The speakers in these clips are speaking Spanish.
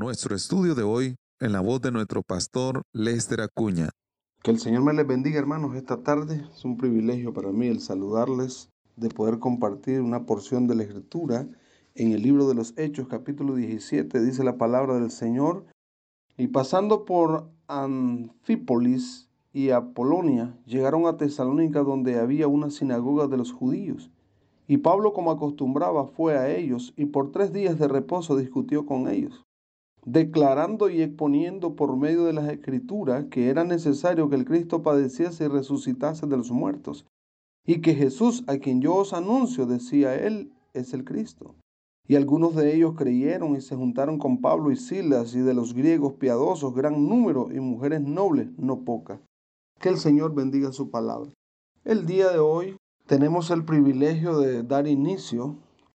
nuestro estudio de hoy en la voz de nuestro pastor Lester Acuña. Que el Señor me les bendiga, hermanos, esta tarde. Es un privilegio para mí el saludarles, de poder compartir una porción de la Escritura en el libro de los Hechos, capítulo 17, dice la palabra del Señor. Y pasando por Anfípolis y Apolonia, llegaron a Tesalónica, donde había una sinagoga de los judíos. Y Pablo, como acostumbraba, fue a ellos, y por 3 días de reposo discutió con ellos, declarando y exponiendo por medio de las Escrituras que era necesario que el Cristo padeciese y resucitase de los muertos, y que Jesús, a quien yo os anuncio, decía él, es el Cristo. Y algunos de ellos creyeron y se juntaron con Pablo y Silas, y de los griegos piadosos gran número, y mujeres nobles no pocas. Que el Señor bendiga su palabra. El día de hoy tenemos el privilegio de dar inicio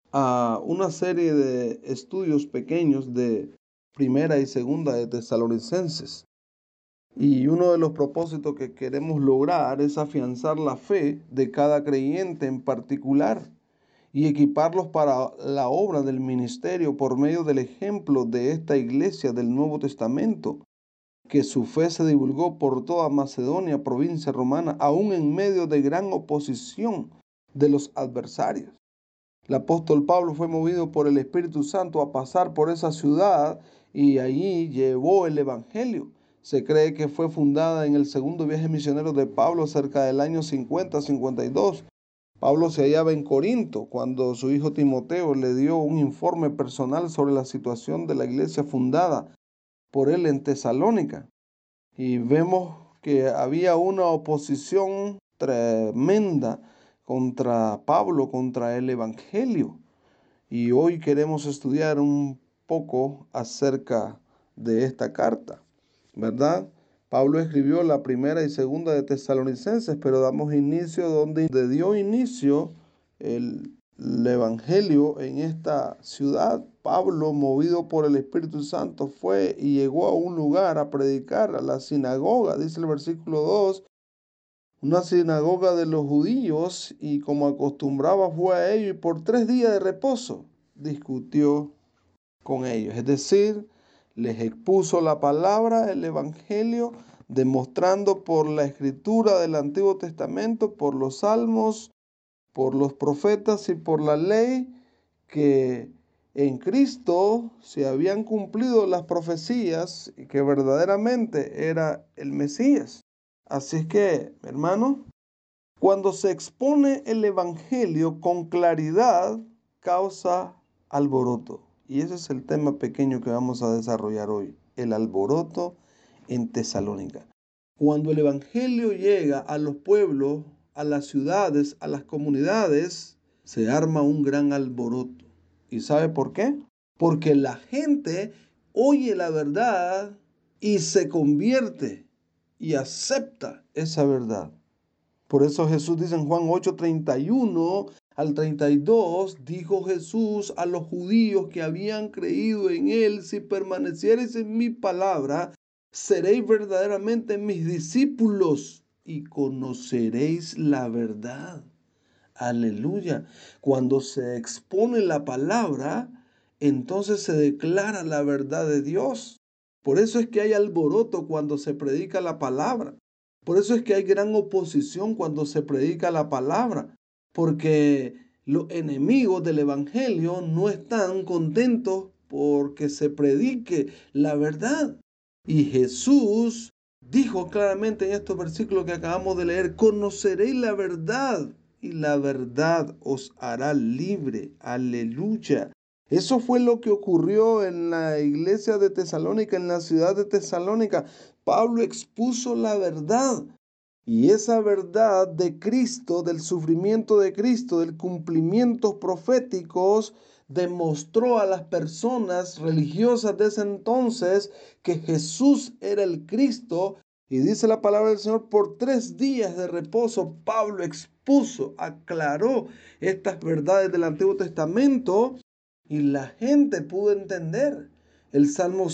a una serie de estudios pequeños de Primera y Segunda de Tesalonicenses. Y uno de los propósitos que queremos lograr es afianzar la fe de cada creyente en particular y equiparlos para la obra del ministerio por medio del ejemplo de esta iglesia del Nuevo Testamento, que su fe se divulgó por toda Macedonia, provincia romana, aún en medio de gran oposición de los adversarios. El apóstol Pablo fue movido por el Espíritu Santo a pasar por esa ciudad y allí llevó el Evangelio. Se cree que fue fundada en el segundo viaje misionero de Pablo cerca del año 50-52. Pablo se hallaba en Corinto cuando su hijo Timoteo le dio un informe personal sobre la situación de la iglesia fundada por él en Tesalónica. Y vemos que había una oposición tremenda contra Pablo, contra el Evangelio. Y hoy queremos estudiar un poco acerca de esta carta, ¿verdad? Pablo escribió la primera y segunda de Tesalonicenses, pero damos inicio donde dio inicio el Evangelio en esta ciudad. Pablo, movido por el Espíritu Santo, fue y llegó a un lugar a predicar, a la sinagoga, dice el versículo 2, una sinagoga de los judíos, y como acostumbraba fue a ellos, y por 3 días de reposo discutió con ellos. Es decir, les expuso la palabra, el Evangelio, demostrando por la escritura del Antiguo Testamento, por los salmos, por los profetas y por la ley, que en Cristo se habían cumplido las profecías y que verdaderamente era el Mesías. Así es que, hermano, cuando se expone el Evangelio con claridad, causa alboroto. Y ese es el tema pequeño que vamos a desarrollar hoy, el alboroto en Tesalónica. Cuando el Evangelio llega a los pueblos, a las ciudades, a las comunidades, se arma un gran alboroto. ¿Y sabe por qué? Porque la gente oye la verdad y se convierte y acepta esa verdad. Por eso Jesús dice en Juan 8:31 al 32, dijo Jesús a los judíos que habían creído en él: si permaneciereis en mi palabra, seréis verdaderamente mis discípulos y conoceréis la verdad. Aleluya. Cuando se expone la palabra, entonces se declara la verdad de Dios. Por eso es que hay alboroto cuando se predica la palabra. Por eso es que hay gran oposición cuando se predica la palabra. Porque los enemigos del evangelio no están contentos porque se predique la verdad. Y Jesús dijo claramente en estos versículos que acabamos de leer: conoceréis la verdad y la verdad os hará libre. Aleluya. Eso fue lo que ocurrió en la iglesia de Tesalónica, en la ciudad de Tesalónica. Pablo expuso la verdad. Y esa verdad de Cristo, del sufrimiento de Cristo, del cumplimiento proféticos, demostró a las personas religiosas de ese entonces que Jesús era el Cristo. Y dice la palabra del Señor, por 3 días de reposo, Pablo expuso, aclaró estas verdades del Antiguo Testamento y la gente pudo entender. El Salmo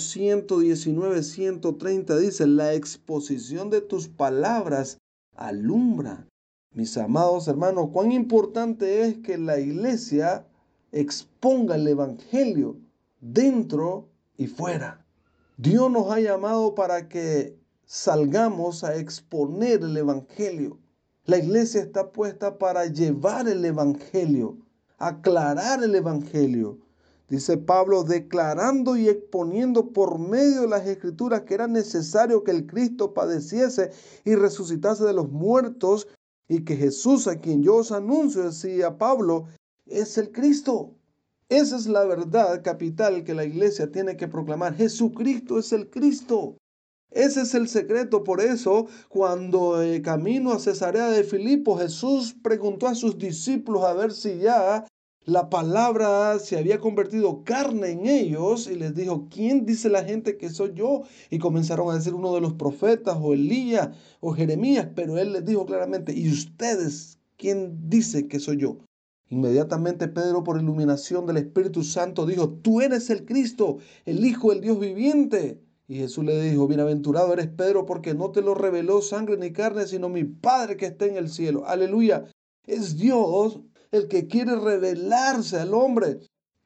119, 130 dice: la exposición de tus palabras alumbra. Mis amados hermanos, cuán importante es que la iglesia exponga el evangelio dentro y fuera. Dios nos ha llamado para que salgamos a exponer el Evangelio. La iglesia está puesta para llevar el Evangelio, aclarar el Evangelio. Dice Pablo, declarando y exponiendo por medio de las Escrituras que era necesario que el Cristo padeciese y resucitase de los muertos, y que Jesús, a quien yo os anuncio, decía Pablo, es el Cristo. Esa es la verdad capital que la iglesia tiene que proclamar. Jesucristo es el Cristo. Ese es el secreto. Por eso, cuando camino a Cesarea de Filipo, Jesús preguntó a sus discípulos a ver si ya la palabra se había convertido carne en ellos, y les dijo, ¿quién dice la gente que soy yo? Y comenzaron a decir uno de los profetas, o Elías, o Jeremías, pero él les dijo claramente, ¿y ustedes quién dice que soy yo? Inmediatamente Pedro, por iluminación del Espíritu Santo, dijo, tú eres el Cristo, el Hijo del Dios viviente. Y Jesús le dijo, bienaventurado eres Pedro, porque no te lo reveló sangre ni carne, sino mi Padre que está en el cielo. Aleluya. Es Dios el que quiere revelarse al hombre.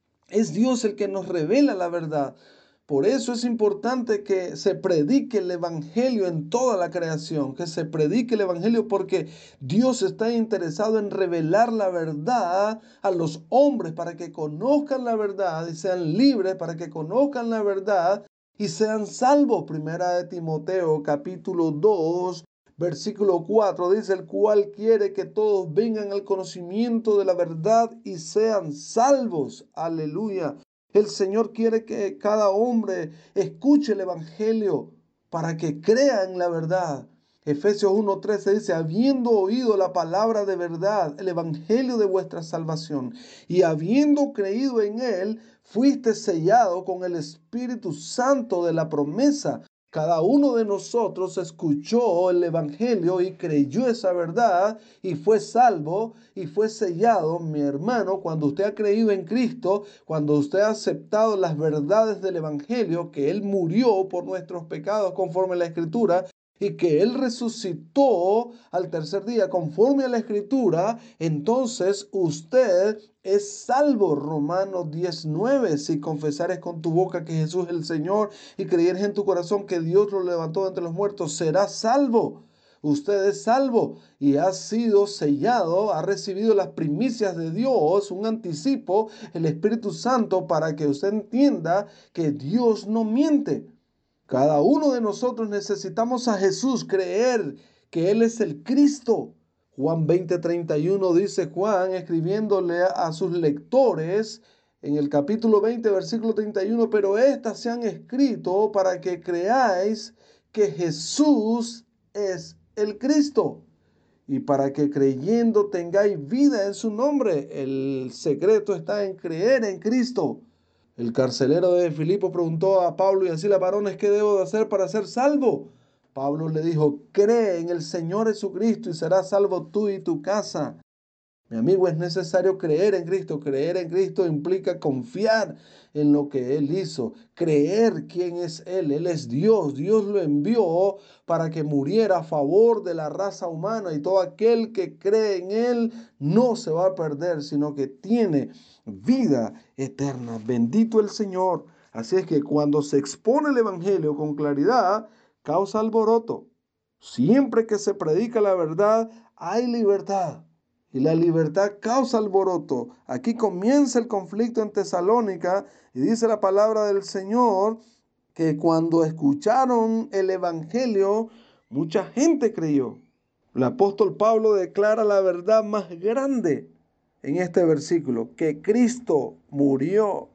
Es Dios el que nos revela la verdad. Por eso es importante que se predique el Evangelio en toda la creación, que se predique el Evangelio, porque Dios está interesado en revelar la verdad a los hombres para que conozcan la verdad y sean libres, para que conozcan la verdad y sean salvos. Primera de Timoteo capítulo 2, versículo 4 dice, el cual quiere que todos vengan al conocimiento de la verdad y sean salvos. Aleluya. El Señor quiere que cada hombre escuche el Evangelio para que crea en la verdad. Efesios 1:13 dice, habiendo oído la palabra de verdad, el Evangelio de vuestra salvación, y habiendo creído en él, fuiste sellado con el Espíritu Santo de la promesa. Cada uno de nosotros escuchó el Evangelio y creyó esa verdad y fue salvo y fue sellado. Mi hermano, cuando usted ha creído en Cristo, cuando usted ha aceptado las verdades del Evangelio, que Él murió por nuestros pecados conforme a la Escritura, y que Él resucitó al tercer día conforme a la Escritura, entonces usted es salvo. Romanos 19, si confesares con tu boca que Jesús es el Señor y creyeres en tu corazón que Dios lo levantó de entre los muertos, serás salvo. Usted es salvo y ha sido sellado, ha recibido las primicias de Dios, un anticipo, el Espíritu Santo, para que usted entienda que Dios no miente. Cada uno de nosotros necesitamos a Jesús, creer que Él es el Cristo. Juan 20:31 dice Juan, escribiéndole a sus lectores en el capítulo 20, versículo 31, pero estas se han escrito para que creáis que Jesús es el Cristo y para que creyendo tengáis vida en su nombre. El secreto está en creer en Cristo. El carcelero de Filipo preguntó a Pablo y a Silas, varones, ¿qué debo de hacer para ser salvo? Pablo le dijo, cree en el Señor Jesucristo y serás salvo tú y tu casa. Mi amigo, es necesario creer en Cristo. Creer en Cristo implica confiar en lo que Él hizo, creer quién es Él. Él es Dios. Dios lo envió para que muriera a favor de la raza humana, y todo aquel que cree en Él no se va a perder, sino que tiene vida eterna. Bendito el Señor. Así es que cuando se expone el Evangelio con claridad, causa alboroto. Siempre que se predica la verdad, hay libertad. Y la libertad causa alboroto. Aquí comienza el conflicto en Tesalónica y dice la palabra del Señor que cuando escucharon el Evangelio, mucha gente creyó. El apóstol Pablo declara la verdad más grande en este versículo, que Cristo murió,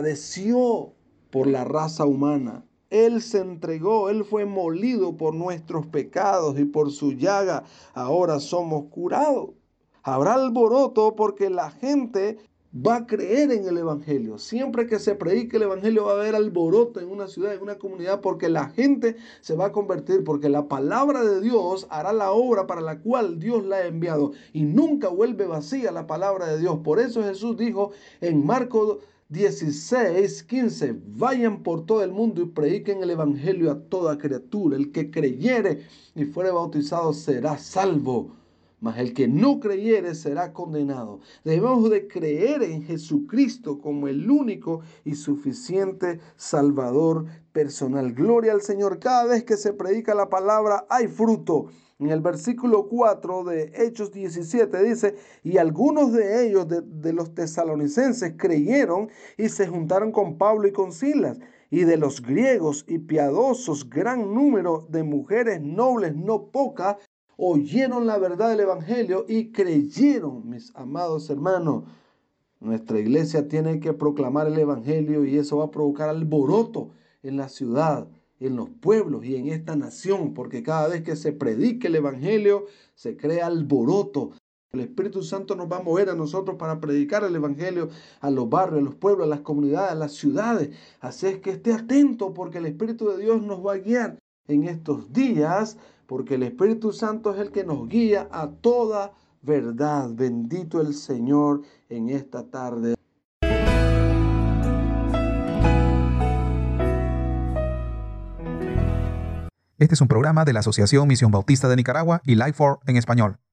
padeció por la raza humana. Él se entregó, Él fue molido por nuestros pecados y por su llaga ahora somos curados. Habrá alboroto porque la gente va a creer en el Evangelio. Siempre que se predique el Evangelio va a haber alboroto en una ciudad, en una comunidad, porque la gente se va a convertir, porque la palabra de Dios hará la obra para la cual Dios la ha enviado y nunca vuelve vacía la palabra de Dios. Por eso Jesús dijo en Marcos 16:15, vayan por todo el mundo y prediquen el Evangelio a toda criatura. El que creyere y fuere bautizado será salvo, mas el que no creyere será condenado. Debemos de creer en Jesucristo como el único y suficiente Salvador personal. Gloria al Señor. Cada vez que se predica la palabra hay fruto. En el versículo 4 de Hechos 17 dice, y algunos de ellos, de los tesalonicenses, creyeron y se juntaron con Pablo y con Silas. Y de los griegos y piadosos, gran número de mujeres nobles, no pocas, oyeron la verdad del Evangelio y creyeron. Mis amados hermanos, nuestra iglesia tiene que proclamar el Evangelio y eso va a provocar alboroto en la ciudad, en los pueblos y en esta nación, porque cada vez que se predique el Evangelio, se crea alboroto. El Espíritu Santo nos va a mover a nosotros para predicar el Evangelio a los barrios, a los pueblos, a las comunidades, a las ciudades. Así es que esté atento porque el Espíritu de Dios nos va a guiar en estos días, porque el Espíritu Santo es el que nos guía a toda verdad. Bendito el Señor en esta tarde. Este es un programa de la Asociación Misión Bautista de Nicaragua y Life for en español.